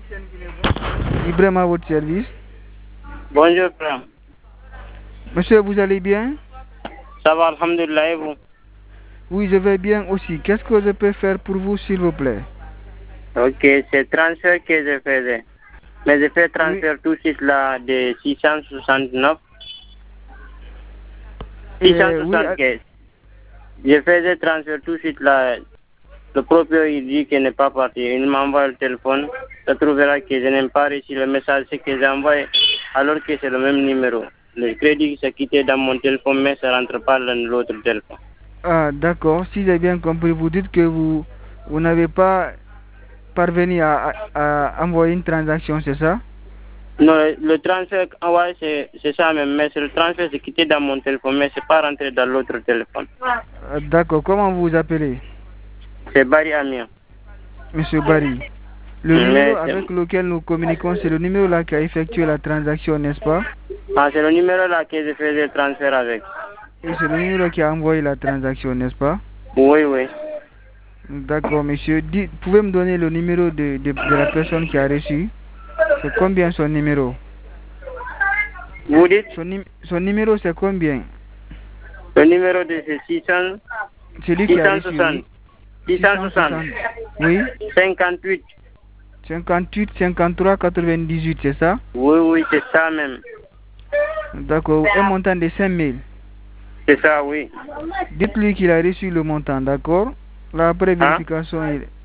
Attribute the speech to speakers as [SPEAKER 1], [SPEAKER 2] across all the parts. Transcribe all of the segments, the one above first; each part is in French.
[SPEAKER 1] Ibrahim à votre service.
[SPEAKER 2] Bonjour, frère.
[SPEAKER 1] Monsieur, vous allez bien?
[SPEAKER 2] Ça va, alhamdulillah, et vous?
[SPEAKER 1] Oui, je vais bien aussi. Qu'est-ce que je peux faire pour vous, s'il vous plaît?
[SPEAKER 2] Ok, c'est transfert que je faisais. Mais je fais transfert tout de suite là de 669.
[SPEAKER 1] Oui,
[SPEAKER 2] 675. Je faisais transfert tout de suite là. Le propriétaire il dit qu'il n'est pas parti. Il m'envoie le téléphone. Je trouverai que je n'ai pas reçu le message que j'ai envoyé alors que c'est le même numéro. Le crédit s'est quitté dans mon téléphone mais ça ne rentre pas dans l'autre téléphone.
[SPEAKER 1] Ah, d'accord. Si j'ai bien compris, vous dites que vous n'avez pas parvenu à envoyer une transaction, c'est ça?
[SPEAKER 2] Non, le transfert envoyé c'est ça même, mais le transfert s'est quitté dans mon téléphone mais c'est pas rentré dans l'autre téléphone.
[SPEAKER 1] D'accord. Comment vous vous appelez?
[SPEAKER 2] C'est Barry Amir.
[SPEAKER 1] Monsieur Barry. Le numéro avec lequel nous communiquons, c'est le numéro là qui a effectué la transaction, n'est-ce pas?
[SPEAKER 2] Ah, c'est le numéro là que je faisais le transfert avec.
[SPEAKER 1] Et c'est le numéro qui a envoyé la transaction, n'est-ce pas?
[SPEAKER 2] Oui, oui.
[SPEAKER 1] D'accord, monsieur. Pouvez me donner le numéro de la personne qui a reçu? C'est combien son numéro?
[SPEAKER 2] Vous dites?
[SPEAKER 1] Son numéro, c'est combien?
[SPEAKER 2] Le numéro de c'est 600.
[SPEAKER 1] C'est lui qui a reçu, oui.
[SPEAKER 2] 660.
[SPEAKER 1] Oui.
[SPEAKER 2] 58.
[SPEAKER 1] 58, 53, 98, c'est ça?
[SPEAKER 2] Oui, oui, c'est ça même.
[SPEAKER 1] D'accord. Un montant de 5 000.
[SPEAKER 2] C'est ça, oui.
[SPEAKER 1] Dites-lui qu'il a reçu le montant, d'accord? Là, après vérification,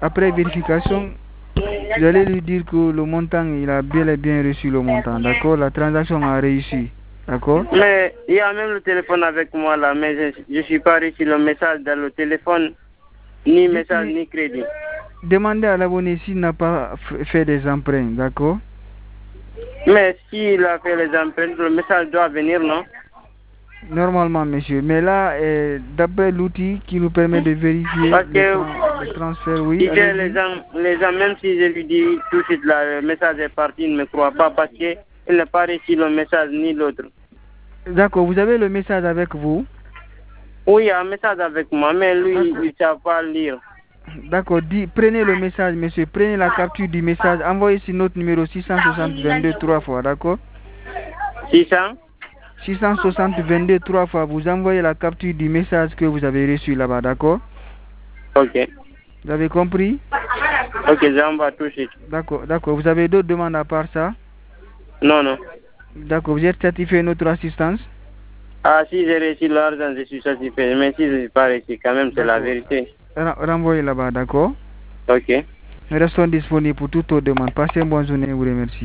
[SPEAKER 1] vous allez lui dire que le montant, il a bel et bien reçu le montant, d'accord? La transaction a réussi, d'accord?
[SPEAKER 2] Mais il y a même le téléphone avec moi là, mais je ne suis pas reçu le message dans le téléphone, ni message, ni crédit.
[SPEAKER 1] Demandez à l'abonné s'il n'a pas fait des emprunts, d'accord?
[SPEAKER 2] Mais s'il a fait les empreintes, le message doit venir, non?
[SPEAKER 1] Normalement, monsieur. Mais là, d'après l'outil qui nous permet de vérifier le transfert, oui.
[SPEAKER 2] Les gens, même si je lui dis tout de suite là, le message est parti, il ne me croit pas parce qu'il n'a pas reçu le message ni l'autre.
[SPEAKER 1] D'accord, vous avez le message avec vous?
[SPEAKER 2] Oui, il y a un message avec moi, mais lui, il ne sait pas lire.
[SPEAKER 1] D'accord, prenez le message, monsieur. Prenez la capture du message. Envoyez sur notre numéro 660 22 3 fois, d'accord? 660 22 3 fois. Vous envoyez la capture du message que vous avez reçu là-bas, d'accord?
[SPEAKER 2] Ok.
[SPEAKER 1] Vous avez compris?
[SPEAKER 2] Ok, j'envoie tout de suite.
[SPEAKER 1] D'accord, d'accord. Vous avez d'autres demandes à part ça?
[SPEAKER 2] Non, non.
[SPEAKER 1] D'accord, vous êtes satisfait de notre assistance?
[SPEAKER 2] Ah, si j'ai reçu l'argent, je suis satisfait. Mais si je ne suis pas reçu, quand même, c'est la vérité.
[SPEAKER 1] Renvoyez là-bas, d'accord?
[SPEAKER 2] Ok.
[SPEAKER 1] Nous restons disponibles pour toute autre demande. Passez une bonne journée, je vous remercie.